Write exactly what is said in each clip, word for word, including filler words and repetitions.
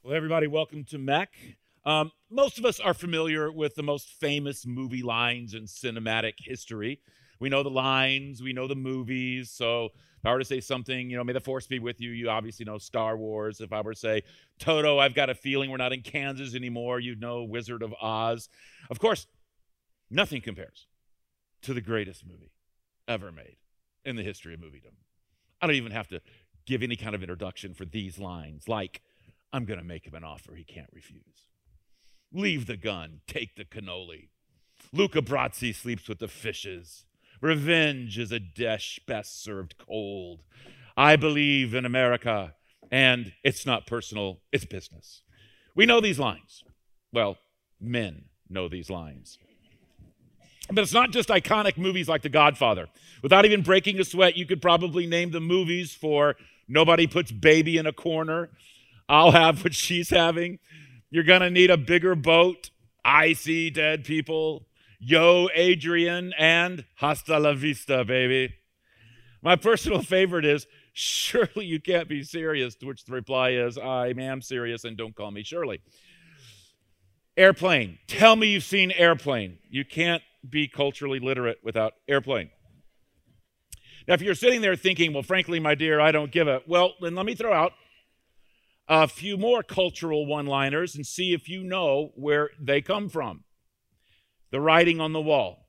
Well, everybody, welcome to M E C. Um, most of us are familiar with the most famous movie lines in cinematic history. We know the lines, we know the movies. So if I were to say something, you know, may the force be with you, you obviously know Star Wars. If I were to say, Toto, I've got a feeling we're not in Kansas anymore, you'd know Wizard of Oz. Of course, nothing compares to the greatest movie ever made in the history of moviedom. I don't even have to give any kind of introduction for these lines, like, I'm going to make him an offer he can't refuse. Leave the gun, take the cannoli. Luca Brasi sleeps with the fishes. Revenge is a dish best served cold. I believe in America, and it's not personal, it's business. We know these lines. Well, men know these lines. But it's not just iconic movies like The Godfather. Without even breaking a sweat, you could probably name the movies for Nobody Puts Baby in a Corner, I'll Have What She's Having, You're Gonna Need a Bigger Boat, I See Dead People, Yo, Adrian, and Hasta la Vista, baby. My personal favorite is Surely You Can't Be Serious, to which the reply is, I am serious and don't call me Shirley. Airplane. Tell me you've seen Airplane. You can't be culturally literate without Airplane. Now, if you're sitting there thinking, well, frankly, my dear, I don't give a, well, then let me throw out a few more cultural one-liners and see if you know where they come from. The writing on the wall,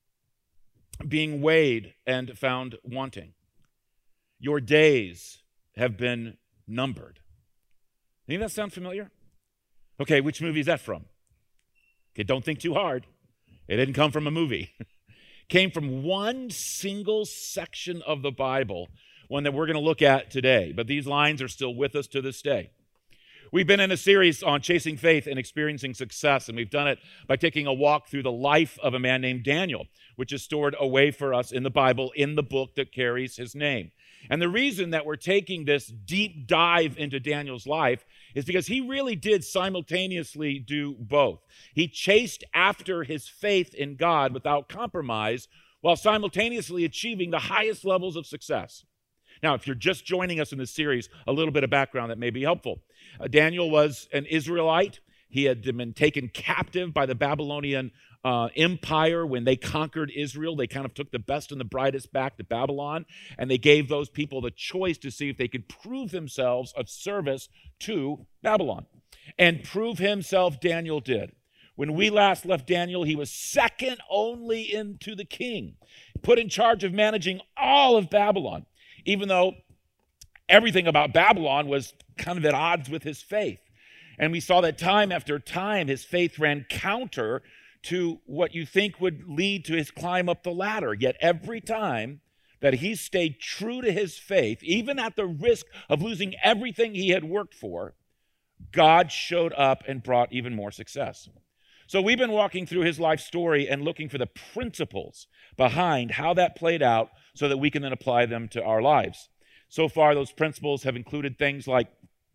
being weighed and found wanting. Your days have been numbered. Doesn't that sound familiar? Okay, which movie is that from? Okay, don't think too hard. It didn't come from a movie. Came from one single section of the Bible, one that we're going to look at today. But these lines are still with us to this day. We've been in a series on chasing faith and experiencing success, and we've done it by taking a walk through the life of a man named Daniel, which is stored away for us in the Bible, in the book that carries his name. And the reason that we're taking this deep dive into Daniel's life is because he really did simultaneously do both. He chased after his faith in God without compromise, while simultaneously achieving the highest levels of success. Now, if you're just joining us in this series, a little bit of background that may be helpful. Uh, Daniel was an Israelite. He had been taken captive by the Babylonian uh, Empire when they conquered Israel. They kind of took the best and the brightest back to Babylon, and they gave those people the choice to see if they could prove themselves of service to Babylon. And prove himself, Daniel did. When we last left Daniel, he was second only into the king, put in charge of managing all of Babylon, even though everything about Babylon was kind of at odds with his faith. And we saw that time after time, his faith ran counter to what you think would lead to his climb up the ladder. Yet every time that he stayed true to his faith, even at the risk of losing everything he had worked for, God showed up and brought even more success. So we've been walking through his life story and looking for the principles behind how that played out so that we can then apply them to our lives. So far, those principles have included things like,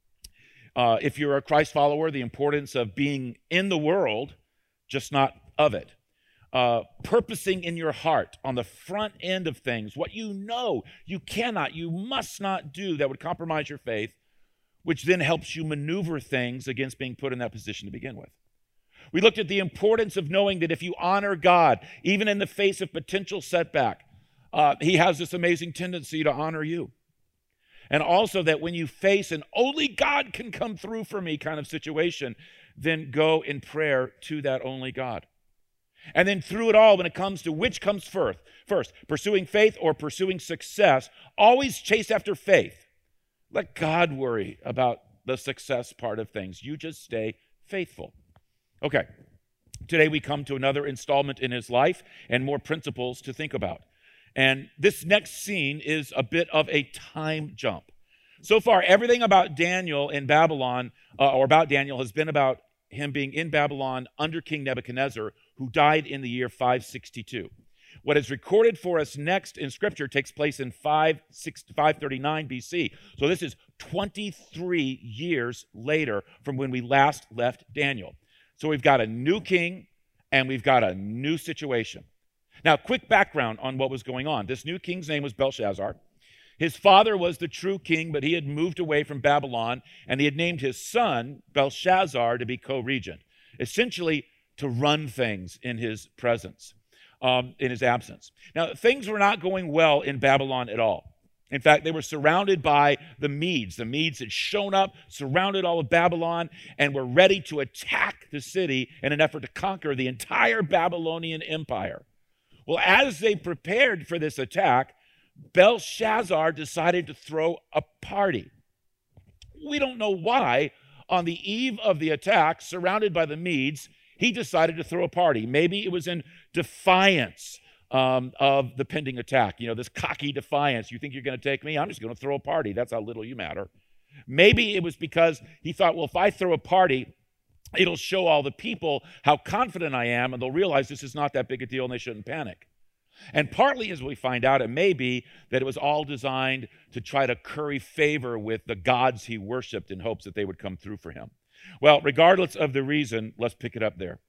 uh, if you're a Christ follower, the importance of being in the world, just not of it. Uh, purposing in your heart on the front end of things, what you know you cannot, you must not do that would compromise your faith, which then helps you maneuver things against being put in that position to begin with. We looked at the importance of knowing that if you honor God, even in the face of potential setback, uh, he has this amazing tendency to honor you. And also that when you face an only God can come through for me kind of situation, then go in prayer to that only God. And then through it all, when it comes to which comes first, first, pursuing faith or pursuing success, always chase after faith. Let God worry about the success part of things. You just stay faithful. Okay, today we come to another installment in his life and more principles to think about. And this next scene is a bit of a time jump. So far, everything about Daniel in Babylon, uh, or about Daniel, has been about him being in Babylon under King Nebuchadnezzar, who died in the year five sixty-two. What is recorded for us next in Scripture takes place in five thirty-nine B C. So this is twenty-three years later from when we last left Daniel. So we've got a new king, and we've got a new situation. Now, quick background on what was going on. This new king's name was Belshazzar. His father was the true king, but he had moved away from Babylon, and he had named his son Belshazzar to be co-regent, essentially to run things in his presence, um, in his absence. Now, things were not going well in Babylon at all. In fact, they were surrounded by the Medes. The Medes had shown up, surrounded all of Babylon, and were ready to attack the city in an effort to conquer the entire Babylonian empire. Well, as they prepared for this attack, Belshazzar decided to throw a party. We don't know why. On the eve of the attack, surrounded by the Medes, he decided to throw a party. Maybe it was in defiance Um, of the pending attack. You know, this cocky defiance. You think you're going to take me? I'm just going to throw a party. That's how little you matter. Maybe it was because he thought, well, if I throw a party, it'll show all the people how confident I am, and they'll realize this is not that big a deal and they shouldn't panic. And partly, as we find out, it may be that it was all designed to try to curry favor with the gods he worshiped in hopes that they would come through for him. Well, regardless of the reason, let's pick it up there.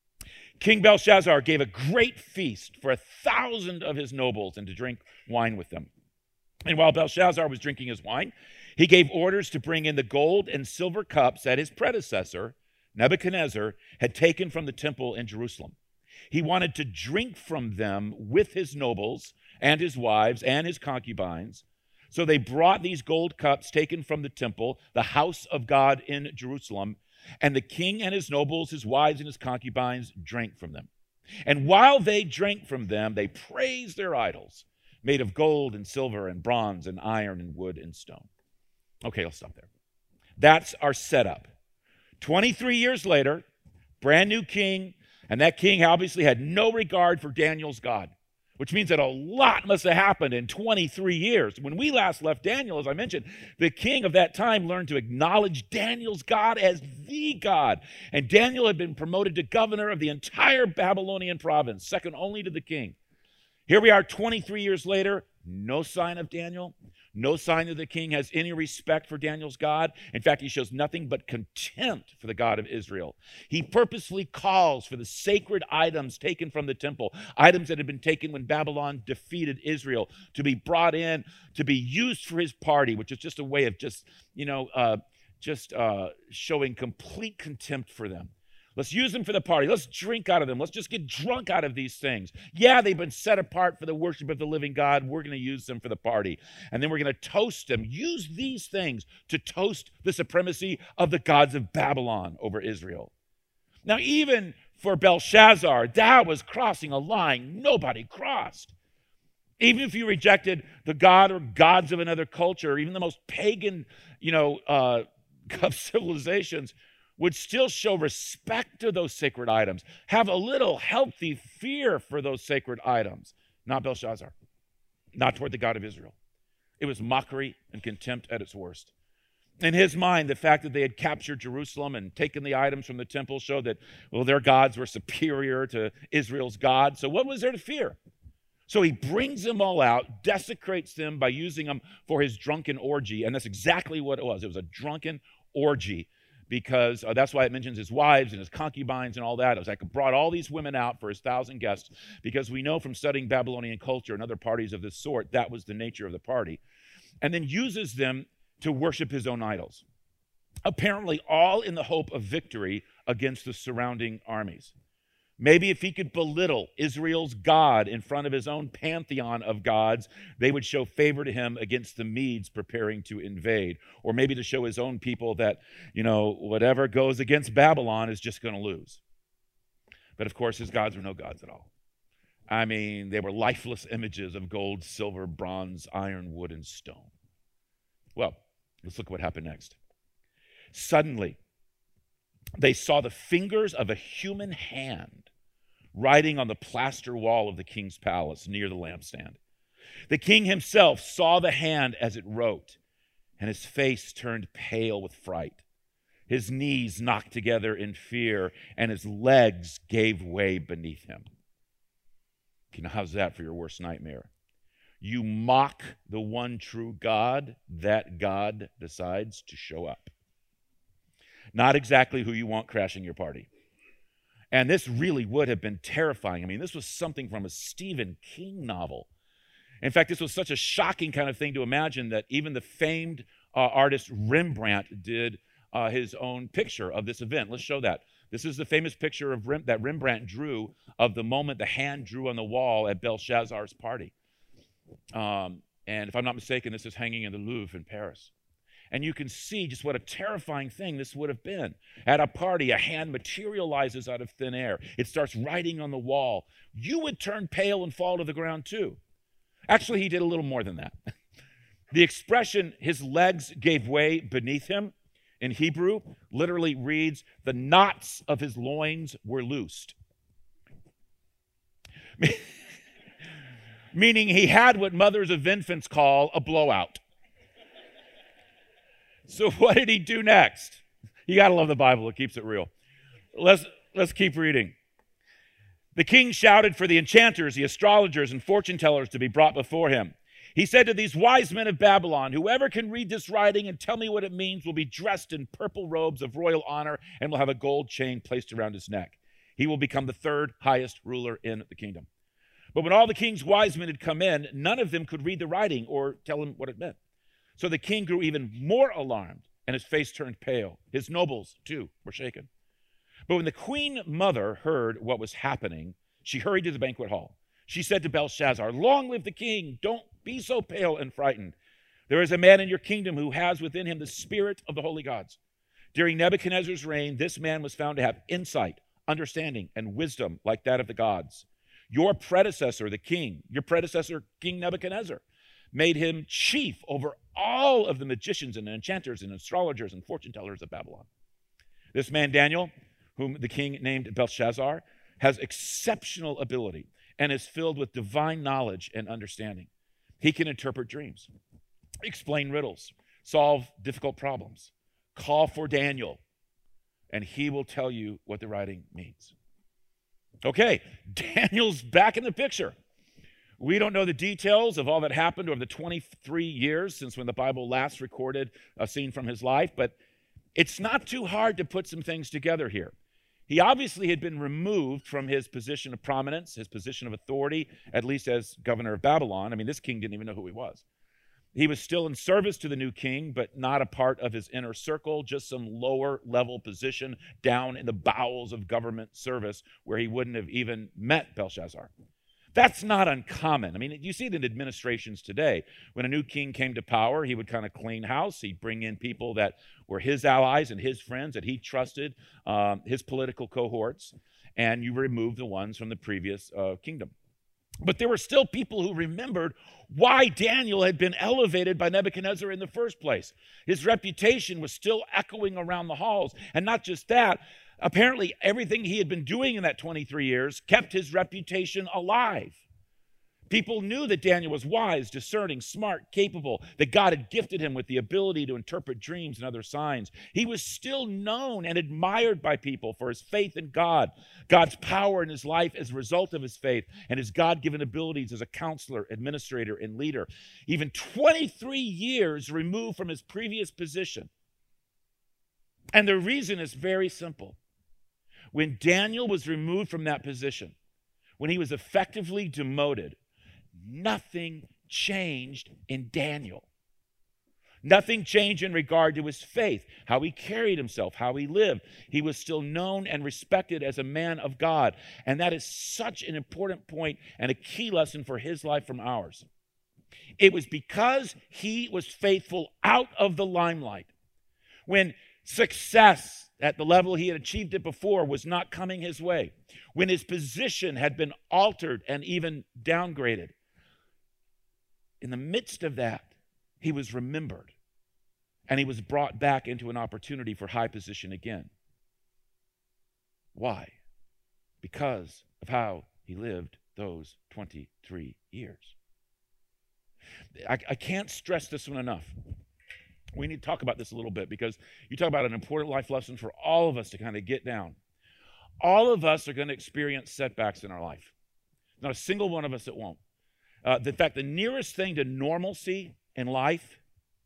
King Belshazzar gave a great feast for a thousand of his nobles and to drink wine with them. And while Belshazzar was drinking his wine, he gave orders to bring in the gold and silver cups that his predecessor, Nebuchadnezzar, had taken from the temple in Jerusalem. He wanted to drink from them with his nobles and his wives and his concubines. So they brought these gold cups taken from the temple, the house of God in Jerusalem, and the king and his nobles, his wives and his concubines drank from them. And while they drank from them, they praised their idols, made of gold and silver and bronze and iron and wood and stone. Okay, I'll stop there. That's our setup. twenty-three years later, brand new king, and that king obviously had no regard for Daniel's God, which means that a lot must have happened in twenty-three years. When we last left Daniel, as I mentioned, the king of that time learned to acknowledge Daniel's God as the God. And Daniel had been promoted to governor of the entire Babylonian province, second only to the king. Here we are twenty-three years later, no sign of Daniel, no sign that the king has any respect for Daniel's God. In fact, he shows nothing but contempt for the God of Israel. He purposely calls for the sacred items taken from the temple, items that had been taken when Babylon defeated Israel, to be brought in, to be used for his party, which is just a way of just, you know, uh, just uh, showing complete contempt for them. Let's use them for the party. Let's drink out of them. Let's just get drunk out of these things. Yeah, they've been set apart for the worship of the living God. We're going to use them for the party. And then we're going to toast them. Use these things to toast the supremacy of the gods of Babylon over Israel. Now, even for Belshazzar, that was crossing a line nobody crossed. Even if you rejected the god or gods of another culture, even the most pagan, you know, uh, of civilizations, would still show respect to those sacred items, have a little healthy fear for those sacred items. Not Belshazzar, not toward the God of Israel. It was mockery and contempt at its worst. In his mind, the fact that they had captured Jerusalem and taken the items from the temple showed that, well, their gods were superior to Israel's God. So what was there to fear? So he brings them all out, desecrates them by using them for his drunken orgy. And that's exactly what it was. It was a drunken orgy. Because uh, that's why it mentions his wives and his concubines and all that. It was like he brought all these women out for his thousand guests, because we know from studying Babylonian culture and other parties of this sort, that was the nature of the party. And then uses them to worship his own idols, apparently all in the hope of victory against the surrounding armies. Maybe if he could belittle Israel's God in front of his own pantheon of gods, they would show favor to him against the Medes preparing to invade. Or maybe to show his own people that, you know, whatever goes against Babylon is just going to lose. But of course, his gods were no gods at all. I mean, they were lifeless images of gold, silver, bronze, iron, wood, and stone. Well, let's look at what happened next. Suddenly, they saw the fingers of a human hand writing on the plaster wall of the king's palace near the lampstand. The king himself saw the hand as it wrote, and his face turned pale with fright. His knees knocked together in fear, and his legs gave way beneath him. You know, how's that for your worst nightmare? You mock the one true God, that God decides to show up. Not exactly who you want crashing your party. And this really would have been terrifying. I mean, this was something from a Stephen King novel. In fact, this was such a shocking kind of thing to imagine that even the famed uh, artist Rembrandt did uh, his own picture of this event. Let's show that. This is the famous picture of Rem- that Rembrandt drew of the moment the hand drew on the wall at Belshazzar's party. Um, and if I'm not mistaken, this is hanging in the Louvre in Paris. And you can see just what a terrifying thing this would have been. At a party, a hand materializes out of thin air. It starts writing on the wall. You would turn pale and fall to the ground too. Actually, he did a little more than that. The expression, his legs gave way beneath him, in Hebrew, literally reads, the knots of his loins were loosed. Meaning he had what mothers of infants call a blowout. So what did he do next? You got to love the Bible. It keeps it real. Let's, let's keep reading. The king shouted for the enchanters, the astrologers, and fortune tellers to be brought before him. He said to these wise men of Babylon, whoever can read this writing and tell me what it means will be dressed in purple robes of royal honor and will have a gold chain placed around his neck. He will become the third highest ruler in the kingdom. But when all the king's wise men had come in, none of them could read the writing or tell him what it meant. So the king grew even more alarmed, and his face turned pale. His nobles, too, were shaken. But when the queen mother heard what was happening, she hurried to the banquet hall. She said to Belshazzar, long live the king. Don't be so pale and frightened. There is a man in your kingdom who has within him the spirit of the holy gods. During Nebuchadnezzar's reign, this man was found to have insight, understanding, and wisdom like that of the gods. Your predecessor, the king, your predecessor, King Nebuchadnezzar, made him chief over all of the magicians and enchanters and astrologers and fortune tellers of Babylon. This man, Daniel, whom the king named Belshazzar, has exceptional ability and is filled with divine knowledge and understanding. He can interpret dreams, explain riddles, solve difficult problems. Call for Daniel, and he will tell you what the writing means. Okay, Daniel's back in the picture. We don't know the details of all that happened over the twenty-three years since when the Bible last recorded a scene from his life, but it's not too hard to put some things together here. He obviously had been removed from his position of prominence, his position of authority, at least as governor of Babylon. I mean, this king didn't even know who he was. He was still in service to the new king, but not a part of his inner circle, just some lower level position down in the bowels of government service where he wouldn't have even met Belshazzar. That's not uncommon. I mean, you see it in administrations today. When a new king came to power, he would kind of clean house. He'd bring in people that were his allies and his friends that he trusted, um, his political cohorts, and you remove the ones from the previous uh, kingdom. But there were still people who remembered why Daniel had been elevated by Nebuchadnezzar in the first place. His reputation was still echoing around the halls. And not just that, apparently everything he had been doing in that twenty-three years kept his reputation alive. People knew that Daniel was wise, discerning, smart, capable, that God had gifted him with the ability to interpret dreams and other signs. He was still known and admired by people for his faith in God, God's power in his life as a result of his faith, and his God-given abilities as a counselor, administrator, and leader. Even twenty-three years removed from his previous position. And the reason is very simple. When Daniel was removed from that position, when he was effectively demoted, nothing changed in Daniel. Nothing changed in regard to his faith, how he carried himself, how he lived. He was still known and respected as a man of God. And that is such an important point and a key lesson for his life from ours. It was because he was faithful out of the limelight. When success at the level he had achieved it before was not coming his way, when his position had been altered and even downgraded, in the midst of that, he was remembered and he was brought back into an opportunity for high position again. Why? Because of how he lived those twenty-three years. I, I can't stress this one enough. We need to talk about this a little bit because you talk about an important life lesson for all of us to kind of get down. All of us are going to experience setbacks in our life. Not a single one of us that won't. Uh, in fact, the nearest thing to normalcy in life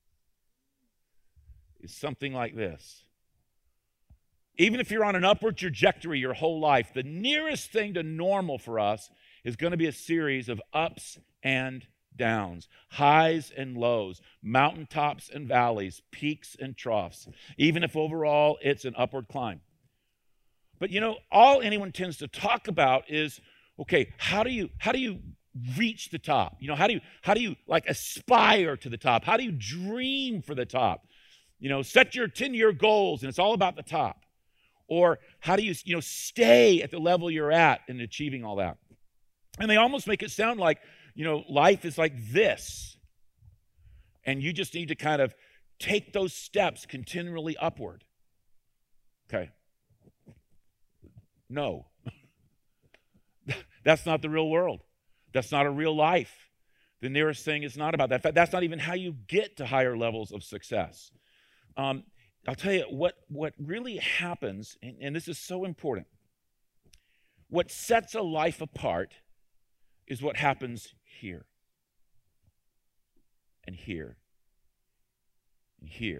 is something like this. Even if you're on an upward trajectory your whole life, the nearest thing to normal for us is going to be a series of ups and downs, highs and lows, mountaintops and valleys, peaks and troughs, even if overall it's an upward climb. But you know, all anyone tends to talk about is, okay, how do you how do you reach the top? You know, how do you how do you like aspire to the top? How do you dream for the top? You know, set your ten-year goals and it's all about the top. Or how do you, you know, stay at the level you're at in achieving all that? And they almost make it sound like, you know, life is like this. And you just need to kind of take those steps continually upward. Okay. No. That's not the real world. That's not a real life. The nearest thing is not about that. In fact, that's not even how you get to higher levels of success. Um, I'll tell you what, what really happens, and, and this is so important. What sets a life apart is what happens here, and here, and here.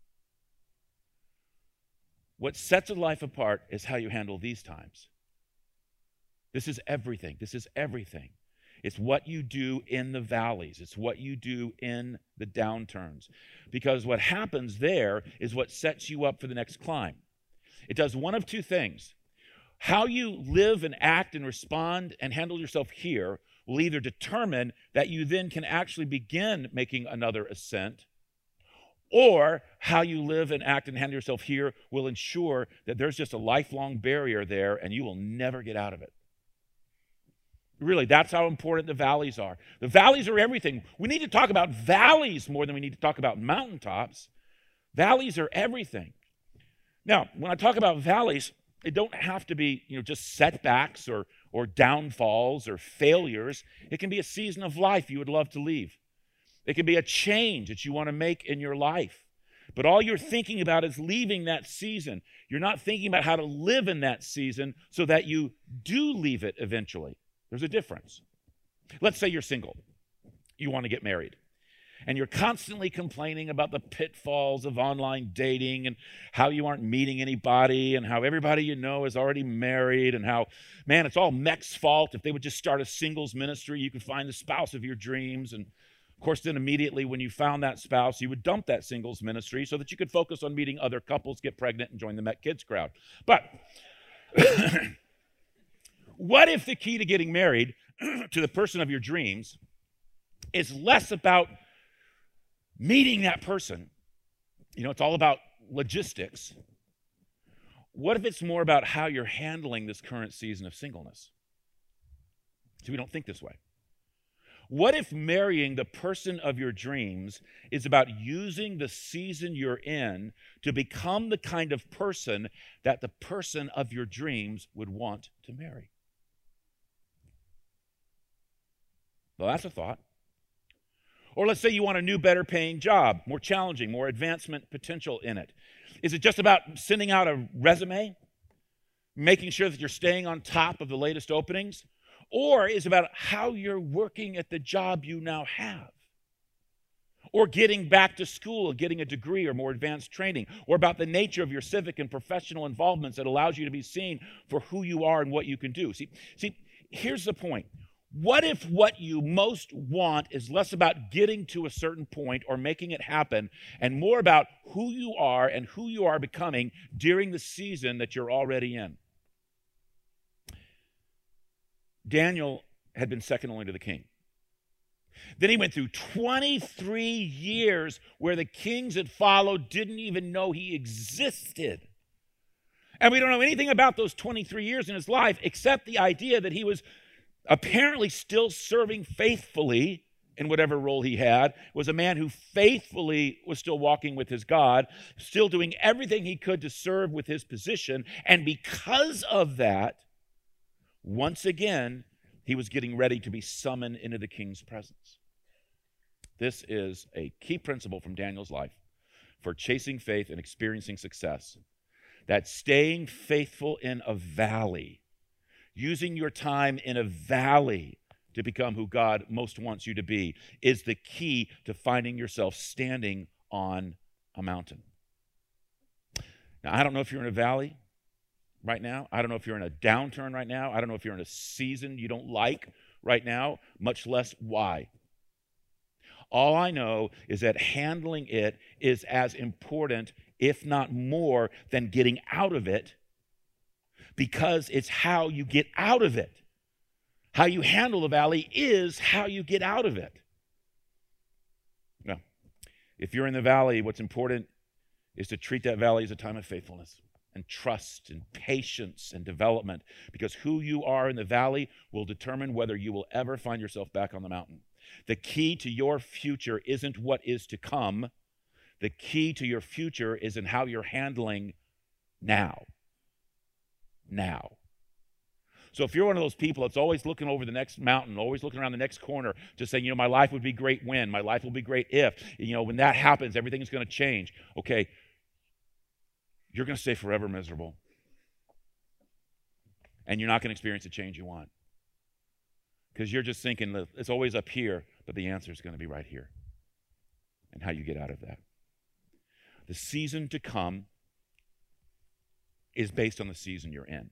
What sets a life apart is how you handle these times. This is everything. This is everything. It's what you do in the valleys. It's what you do in the downturns. Because what happens there is what sets you up for the next climb. It does one of two things. How you live and act and respond and handle yourself here will either determine that you then can actually begin making another ascent, or how you live and act and handle yourself here will ensure that there's just a lifelong barrier there and you will never get out of it. Really, that's how important the valleys are. The valleys are everything. We need to talk about valleys more than we need to talk about mountaintops. Valleys are everything. Now, when I talk about valleys, it don't have to be, you know, just setbacks or, or downfalls or failures. It can be a season of life you would love to leave. It can be a change that you want to make in your life. But all you're thinking about is leaving that season. You're not thinking about how to live in that season so that you do leave it eventually. There's a difference. Let's say you're single. You want to get married. And you're constantly complaining about the pitfalls of online dating and how you aren't meeting anybody and how everybody you know is already married and how, man, it's all Mech's fault. If they would just start a singles ministry, you could find the spouse of your dreams. And of course, then immediately when you found that spouse, you would dump that singles ministry so that you could focus on meeting other couples, get pregnant, and join the Mech Kids crowd. But what if the key to getting married to the person of your dreams is less about meeting that person? You know, it's all about logistics. What if it's more about how you're handling this current season of singleness? See, we don't think this way. What if marrying the person of your dreams is about using the season you're in to become the kind of person that the person of your dreams would want to marry? Well, that's a thought. Or let's say you want a new, better paying job, more challenging, more advancement potential in it. Is it just about sending out a resume, making sure that you're staying on top of the latest openings? Or is it about how you're working at the job you now have? Or getting back to school and getting a degree or more advanced training? Or about the nature of your civic and professional involvements that allows you to be seen for who you are and what you can do? See, see, here's the point. What if what you most want is less about getting to a certain point or making it happen and more about who you are and who you are becoming during the season that you're already in? Daniel had been second only to the king. Then he went through twenty-three years where the kings that followed didn't even know he existed. And we don't know anything about those twenty-three years in his life except the idea that he was apparently still serving faithfully in whatever role he had, was a man who faithfully was still walking with his God, still doing everything he could to serve with his position. And because of that, once again, he was getting ready to be summoned into the king's presence. This is a key principle from Daniel's life for chasing faith and experiencing success, that staying faithful in a valley, using your time in a valley to become who God most wants you to be, is the key to finding yourself standing on a mountain. Now, I don't know if you're in a valley right now. I don't know if you're in a downturn right now. I don't know if you're in a season you don't like right now, much less why. All I know is that handling it is as important, if not more, than getting out of it, because it's how you get out of it. How you handle the valley is how you get out of it. Now, if you're in the valley, what's important is to treat that valley as a time of faithfulness and trust and patience and development, because who you are in the valley will determine whether you will ever find yourself back on the mountain. The key to your future isn't what is to come. The key to your future is in how you're handling now. Now. So if you're one of those people that's always looking over the next mountain, always looking around the next corner, just saying, you know, my life would be great when, my life will be great if, you know, when that happens, everything's going to change. Okay, you're going to stay forever miserable. And you're not going to experience the change you want. Because you're just thinking that it's always up here, but the answer is going to be right here. And how you get out of that. The season to come is based on the season you're in.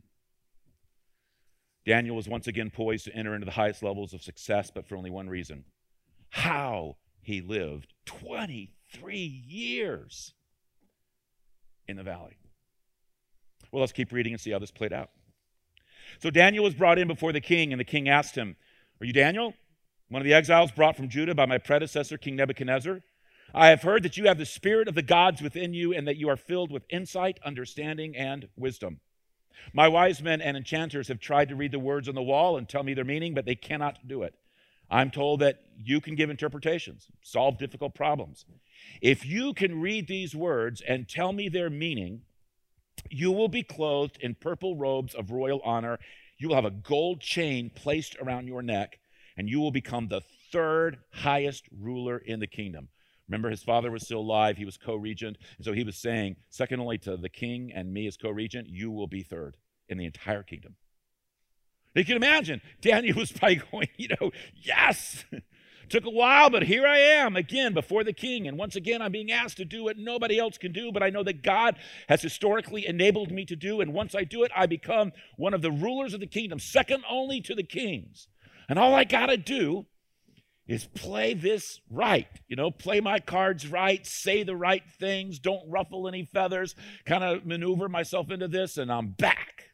Daniel was once again poised to enter into the highest levels of success, but for only one reason: how he lived twenty-three years in the valley. Well, let's keep reading and see how this played out. So Daniel was brought in before the king, and the king asked him, "Are you Daniel, one of the exiles brought from Judah by my predecessor, King Nebuchadnezzar? I have heard that you have the spirit of the gods within you, and that you are filled with insight, understanding, and wisdom. My wise men and enchanters have tried to read the words on the wall and tell me their meaning, but they cannot do it. I'm told that you can give interpretations, solve difficult problems. If you can read these words and tell me their meaning, you will be clothed in purple robes of royal honor. You will have a gold chain placed around your neck, and you will become the third highest ruler in the kingdom." Remember, his father was still alive. He was co-regent. And so he was saying, second only to the king and me as co-regent, you will be third in the entire kingdom. You can imagine, Daniel was probably going, you know, yes. Took a while, but here I am again before the king. And once again, I'm being asked to do what nobody else can do, but I know that God has historically enabled me to do. And once I do it, I become one of the rulers of the kingdom, second only to the kings. And all I got to do is play this right, you know, play my cards right, say the right things, don't ruffle any feathers, kind of maneuver myself into this, and I'm back.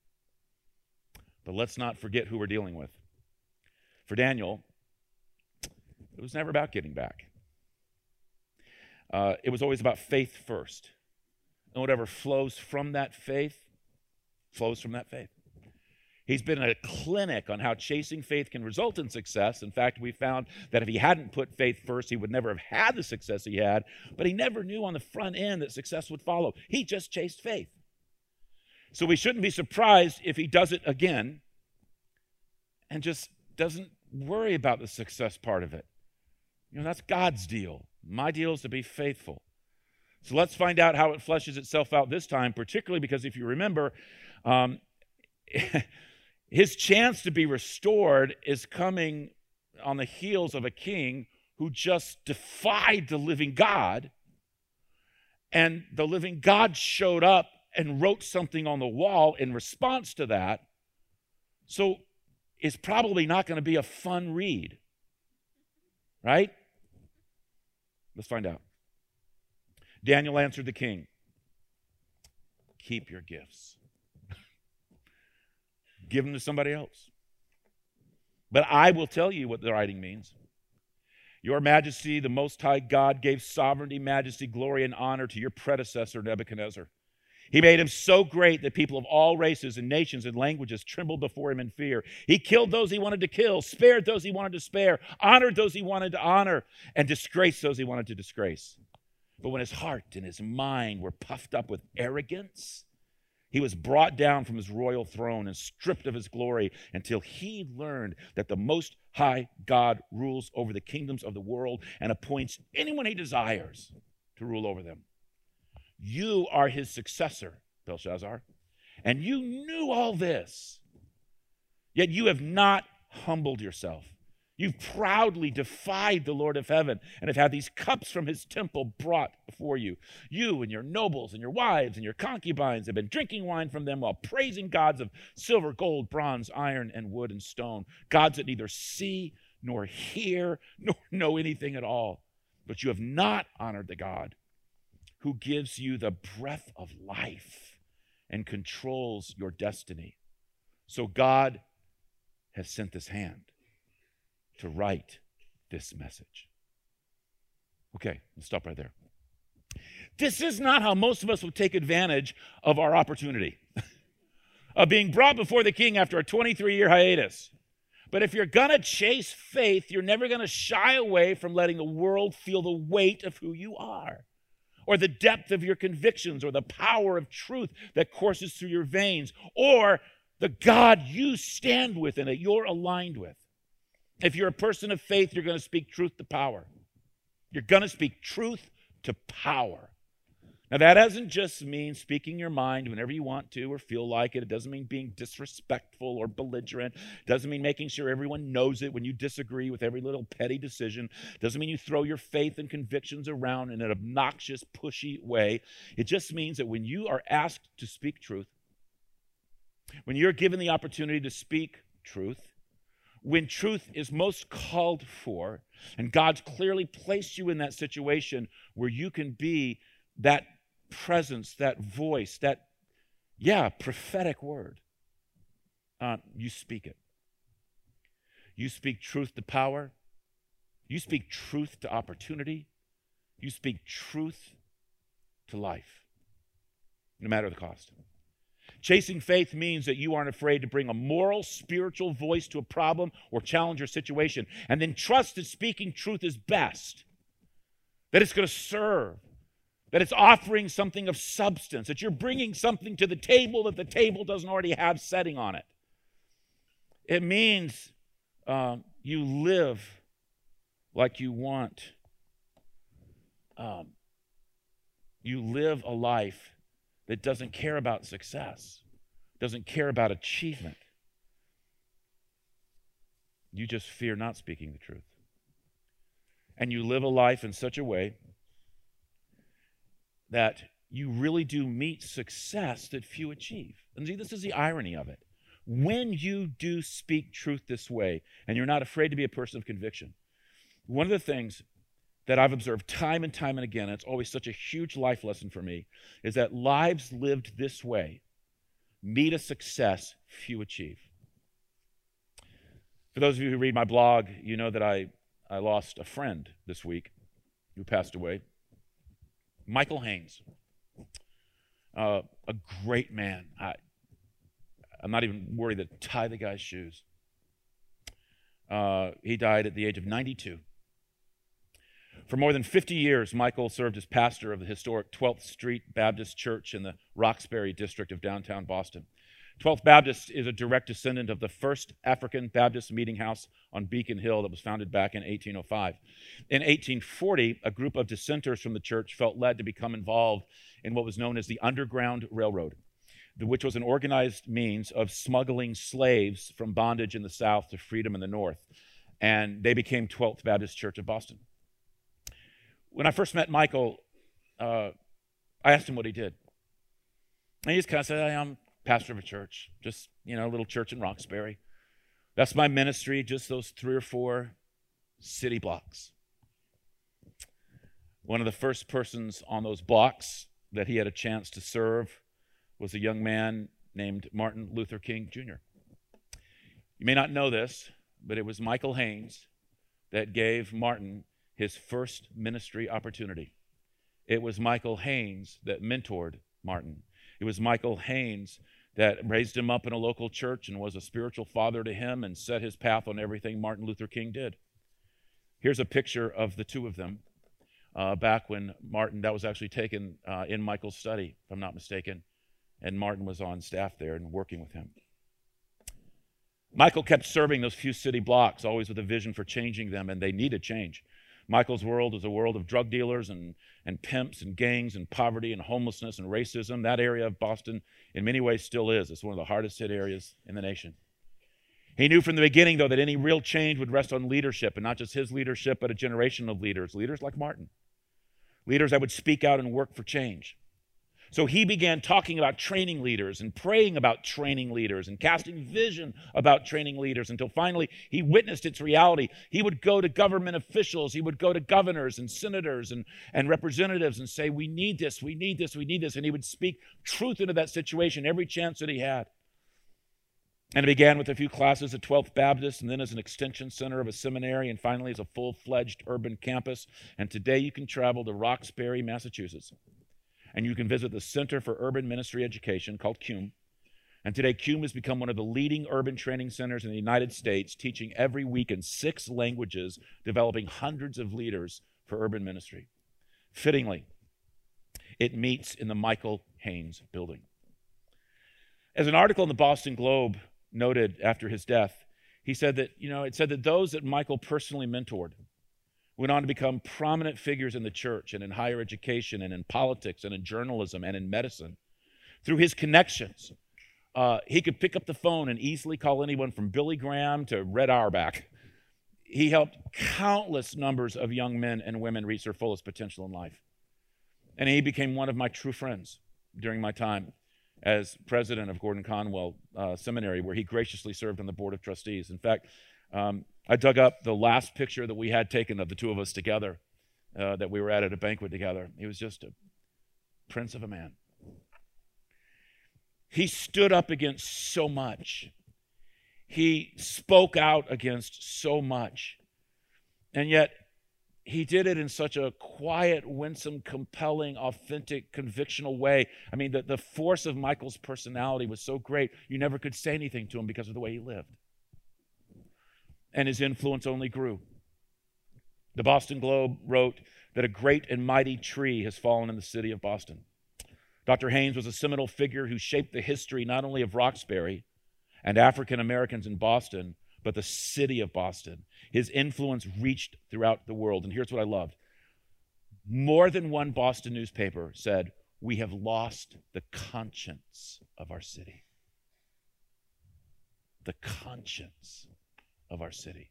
But let's not forget who we're dealing with. For Daniel, it was never about getting back. Uh, it was always about faith first. And whatever flows from that faith, flows from that faith. He's been at a clinic on how chasing faith can result in success. In fact, we found that if he hadn't put faith first, he would never have had the success he had. But he never knew on the front end that success would follow. He just chased faith. So we shouldn't be surprised if he does it again and just doesn't worry about the success part of it. You know, that's God's deal. My deal is to be faithful. So let's find out how it fleshes itself out this time, particularly because if you remember, um, his chance to be restored is coming on the heels of a king who just defied the living God. And the living God showed up and wrote something on the wall in response to that. So it's probably not going to be a fun read. Right? Let's find out. Daniel answered the king, "Keep your gifts. Give them to somebody else. But I will tell you what the writing means. Your Majesty, the Most High God, gave sovereignty, majesty, glory, and honor to your predecessor, Nebuchadnezzar. He made him so great that people of all races and nations and languages trembled before him in fear. He killed those he wanted to kill, spared those he wanted to spare, honored those he wanted to honor, and disgraced those he wanted to disgrace. But when his heart and his mind were puffed up with arrogance, he was brought down from his royal throne and stripped of his glory until he learned that the Most High God rules over the kingdoms of the world and appoints anyone he desires to rule over them. You are his successor, Belshazzar, and you knew all this, yet you have not humbled yourself. You've proudly defied the Lord of heaven and have had these cups from his temple brought before you. You and your nobles and your wives and your concubines have been drinking wine from them while praising gods of silver, gold, bronze, iron, and wood and stone, gods that neither see nor hear, nor know anything at all. But you have not honored the God who gives you the breath of life and controls your destiny. So God has sent this hand to write this message. Okay, let's stop right there. This is not how most of us would take advantage of our opportunity of being brought before the king after a twenty-three year hiatus. But if you're going to chase faith, you're never going to shy away from letting the world feel the weight of who you are, or the depth of your convictions, or the power of truth that courses through your veins, or the God you stand with and that you're aligned with. If you're a person of faith, you're going to speak truth to power. You're going to speak truth to power. Now, that doesn't just mean speaking your mind whenever you want to or feel like it. It doesn't mean being disrespectful or belligerent. It doesn't mean making sure everyone knows it when you disagree with every little petty decision. It doesn't mean you throw your faith and convictions around in an obnoxious, pushy way. It just means that when you are asked to speak truth, when you're given the opportunity to speak truth, when truth is most called for, and God's clearly placed you in that situation where you can be that presence, that voice, that, yeah, prophetic word, uh, you speak it. You speak truth to power. You speak truth to opportunity. You speak truth to life, no matter the cost. Chasing faith means that you aren't afraid to bring a moral, spiritual voice to a problem or challenge your situation, and then trust that speaking truth is best, that it's going to serve, that it's offering something of substance, that you're bringing something to the table that the table doesn't already have setting on it. It means um, you live like you want. Um, you live a life that doesn't care about success, doesn't care about achievement. You just fear not speaking the truth. And you live a life in such a way that you really do meet success that few achieve. And see, this is the irony of it. When you do speak truth this way, and you're not afraid to be a person of conviction, one of the things that I've observed time and time and again, and it's always such a huge life lesson for me, is that lives lived this way meet a success few achieve. For those of you who read my blog, you know that I, I lost a friend this week who passed away. Michael Haynes, uh, a great man. I, I'm not even worried to tie the guy's shoes. Uh, he died at the age of ninety-two. For more than fifty years, Michael served as pastor of the historic twelfth Street Baptist Church in the Roxbury district of downtown Boston. twelfth Baptist is a direct descendant of the first African Baptist meeting house on Beacon Hill that was founded back in eighteen oh five. In eighteen forty, a group of dissenters from the church felt led to become involved in what was known as the Underground Railroad, which was an organized means of smuggling slaves from bondage in the South to freedom in the North. And they became twelfth Baptist Church of Boston. When I first met Michael, uh, I asked him what he did. And he just kind of said, hey, I'm pastor of a church, just, you know, a little church in Roxbury. That's my ministry, just those three or four city blocks. One of the first persons on those blocks that he had a chance to serve was a young man named Martin Luther King Junior You may not know this, but it was Michael Haynes that gave Martin his first ministry opportunity. It was Michael Haynes that mentored Martin. It was Michael Haynes that raised him up in a local church and was a spiritual father to him and set his path on everything Martin Luther King did. Here's a picture of the two of them uh, back when Martin, that was actually taken uh, in Michael's study, if I'm not mistaken, and Martin was on staff there and working with him. Michael kept serving those few city blocks, always with a vision for changing them, and they needed change. Michael's world is a world of drug dealers and, and pimps and gangs and poverty and homelessness and racism. That area of Boston, in many ways, still is. It's one of the hardest hit areas in the nation. He knew from the beginning, though, that any real change would rest on leadership, and not just his leadership, but a generation of leaders, leaders like Martin, leaders that would speak out and work for change. So he began talking about training leaders and praying about training leaders and casting vision about training leaders until finally he witnessed its reality. He would go to government officials, he would go to governors and senators and, and representatives and say, we need this, we need this, we need this. And he would speak truth into that situation every chance that he had. And it began with a few classes at twelfth Baptist and then as an extension center of a seminary and finally as a full-fledged urban campus. And today you can travel to Roxbury, Massachusetts, and you can visit the Center for Urban Ministry Education, called C U M. And today, C U M has become one of the leading urban training centers in the United States, teaching every week in six languages, developing hundreds of leaders for urban ministry. Fittingly, it meets in the Michael Haynes building. As an article in the Boston Globe noted after his death, he said that, you know, it said that those that Michael personally mentored went on to become prominent figures in the church and in higher education and in politics and in journalism and in medicine. Through his connections, uh, he could pick up the phone and easily call anyone from Billy Graham to Red Auerbach. He helped countless numbers of young men and women reach their fullest potential in life. And he became one of my true friends during my time as president of Gordon Conwell uh, Seminary, where he graciously served on the board of trustees. In fact, um, I dug up the last picture that we had taken of the two of us together, uh, that we were at at a banquet together. He was just a prince of a man. He stood up against so much. He spoke out against so much. And yet, he did it in such a quiet, winsome, compelling, authentic, convictional way. I mean, the, the force of Michael's personality was so great, you never could say anything to him because of the way he lived. And his influence only grew. The Boston Globe wrote that a great and mighty tree has fallen in the city of Boston. Doctor Haynes was a seminal figure who shaped the history not only of Roxbury and African Americans in Boston, but the city of Boston. His influence reached throughout the world. And here's what I loved. More than one Boston newspaper said, "We have lost the conscience of our city." The conscience of our city.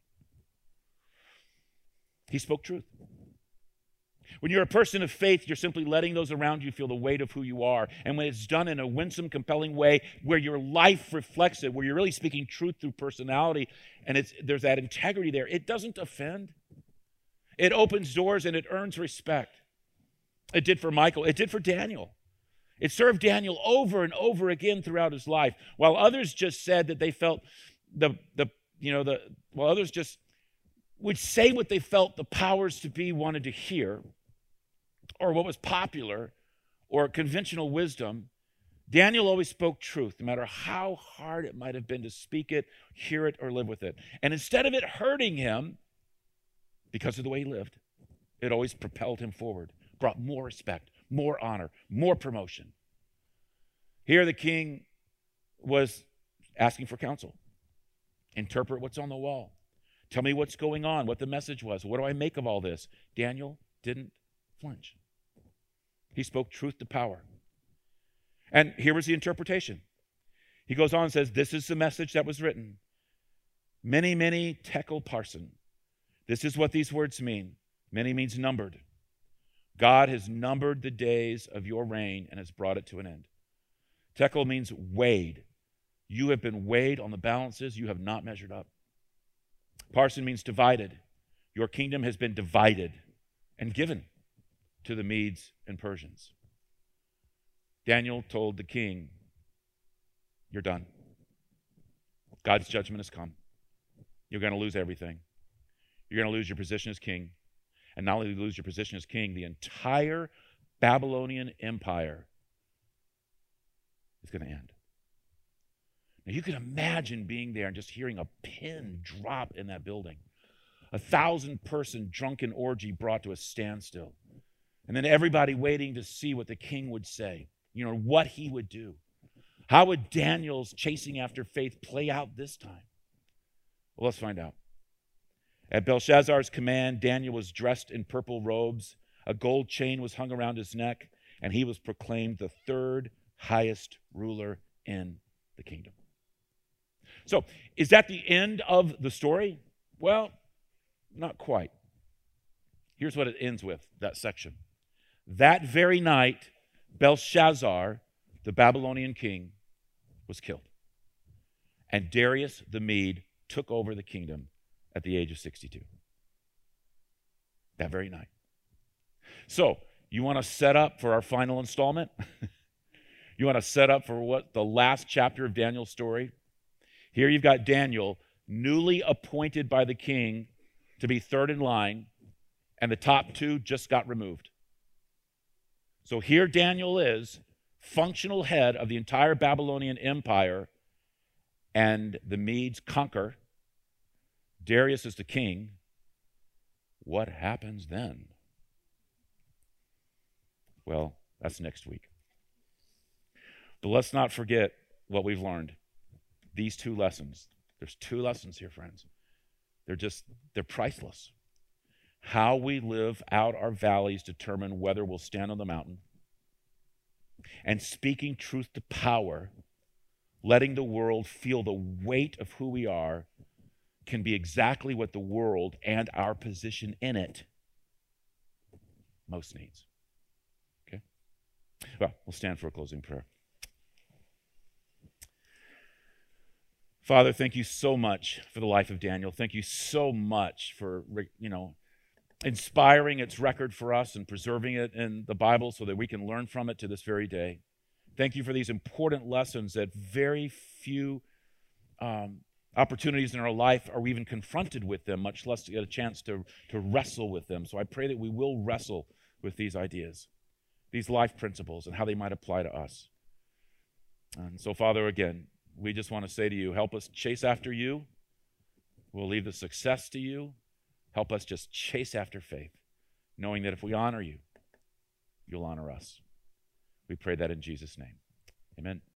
He spoke truth. When you're a person of faith, you're simply letting those around you feel the weight of who you are. And when it's done in a winsome, compelling way, where your life reflects it, where you're really speaking truth through personality, and it's there's that integrity there, it doesn't offend. It opens doors and it earns respect. It did for Michael. It did for Daniel. It served Daniel over and over again throughout his life. While others just said that they felt the the you know, the well, others just would say what they felt the powers to be wanted to hear, or what was popular, or conventional wisdom. Daniel always spoke truth, no matter how hard it might have been to speak it, hear it, or live with it. And instead of it hurting him, because of the way he lived, it always propelled him forward, brought more respect, more honor, more promotion. Here the king was asking for counsel. Interpret what's on the wall. Tell me what's going on, what the message was. What do I make of all this? Daniel didn't flinch. He spoke truth to power. And here was the interpretation. He goes on and says, this is the message that was written. Many, many tekel parson. This is what these words mean. Many means numbered. God has numbered the days of your reign and has brought it to an end. Tekel means weighed. You have been weighed on the balances. You have not measured up. Parson means divided. Your kingdom has been divided and given to the Medes and Persians. Daniel told the king, you're done. God's judgment has come. You're going to lose everything. You're going to lose your position as king. And not only lose your position as king, the entire Babylonian Empire is going to end. Now, you can imagine being there and just hearing a pin drop in that building. A thousand-person drunken orgy brought to a standstill. And then everybody waiting to see what the king would say, you know, what he would do. How would Daniel's chasing after faith play out this time? Well, let's find out. At Belshazzar's command, Daniel was dressed in purple robes. A gold chain was hung around his neck, and he was proclaimed the third highest ruler in the kingdom. So, is that the end of the story? Well, not quite. Here's what it ends with, that section. That very night, Belshazzar, the Babylonian king, was killed. And Darius the Mede took over the kingdom at the age of sixty-two. That very night. So, you want to set up for our final installment? You want to set up for what the last chapter of Daniel's story? Here you've got Daniel, newly appointed by the king to be third in line, and the top two just got removed. So here Daniel is, functional head of the entire Babylonian Empire, and the Medes conquer. Darius is the king. What happens then? Well, that's next week. But let's not forget what we've learned. These two lessons. There's two lessons here, friends. They're just, they're priceless. How we live out our valleys determine whether we'll stand on the mountain. And speaking truth to power, letting the world feel the weight of who we are, can be exactly what the world and our position in it most needs. Okay? Well, we'll stand for a closing prayer. Father, thank you so much for the life of Daniel. Thank you so much for, you know, inspiring its record for us and preserving it in the Bible so that we can learn from it to this very day. Thank you for these important lessons that very few um, opportunities in our life are we even confronted with them, much less to get a chance to, to wrestle with them. So I pray that we will wrestle with these ideas, these life principles, and how they might apply to us. And so, Father, again, we just want to say to you, help us chase after you. We'll leave the success to you. Help us just chase after faith, knowing that if we honor you, you'll honor us. We pray that in Jesus' name. Amen.